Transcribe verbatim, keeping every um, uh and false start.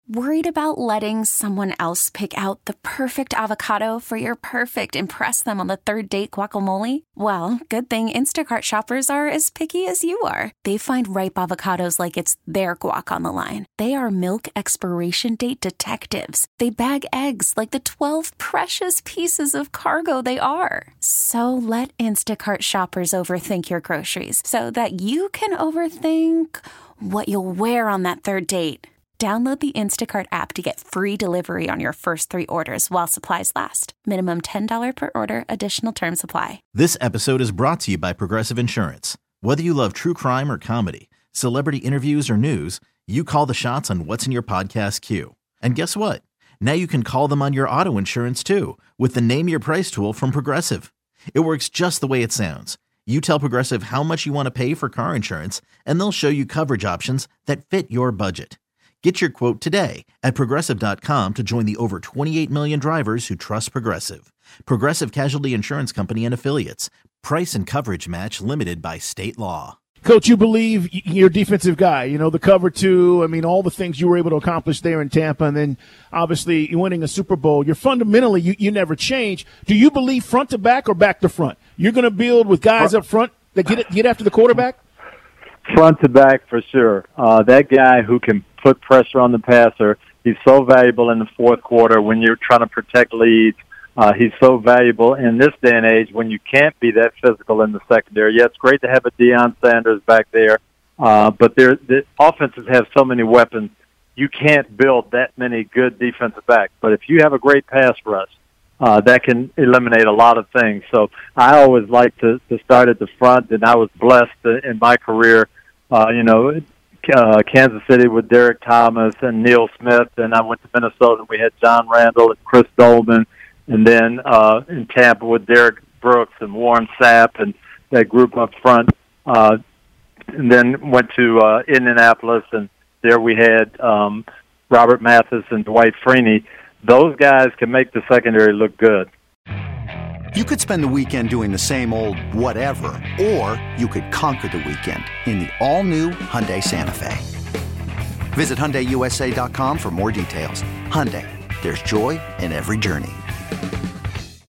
Worried about letting someone else pick out the perfect avocado for your perfect impress them on the third date guacamole? Well, good thing Instacart shoppers are as picky as you are. They find ripe avocados like it's their guac on the line. They are milk expiration date detectives. They bag eggs like the twelve precious pieces of cargo they are. So let Instacart shoppers overthink your groceries so that you can overthink what you'll wear on that third date. Download the Instacart app to get free delivery on your first three orders while supplies last. Minimum ten dollars per order. Additional terms apply. This episode is brought to you by Progressive Insurance. Whether you love true crime or comedy, celebrity interviews or news, you call the shots on what's in your podcast queue. And guess what? Now you can call them on your auto insurance too with the Name Your Price tool from Progressive. It works just the way it sounds. You tell Progressive how much you want to pay for car insurance, and they'll show you coverage options that fit your budget. Get your quote today at Progressive dot com to join the over twenty-eight million drivers who trust Progressive. Progressive Casualty Insurance Company and Affiliates. Price and coverage match limited by state law. Coach, you believe you're a defensive guy. You know, the cover two, I mean, all the things you were able to accomplish there in Tampa, and then obviously winning a Super Bowl. You're fundamentally, you, you never change. Do you believe front to back or back to front? You're going to build with guys up front that get, get after the quarterback? Front to back for sure. Uh, that guy who can put pressure on the passer, he's so valuable in the fourth quarter when you're trying to protect leads. Uh, he's so valuable in this day and age when you can't be that physical in the secondary. Yeah, it's great to have a Deion Sanders back there, uh, but the offenses have so many weapons. You can't build that many good defensive backs. But if you have a great pass rush, uh, that can eliminate a lot of things. So I always like to, to start at the front, and I was blessed in my career, uh, you know, Uh, Kansas City with Derek Thomas and Neil Smith, and I went to Minnesota. We had John Randall and Chris Dolman, and then uh, in Tampa with Derek Brooks and Warren Sapp and that group up front. Uh, and then went to uh, Indianapolis, and there we had um, Robert Mathis and Dwight Freeney. Those guys can make the secondary look good. You could spend the weekend doing the same old whatever, or you could conquer the weekend in the all-new Hyundai Santa Fe. Visit Hyundai U S A dot com for more details. Hyundai, there's joy in every journey.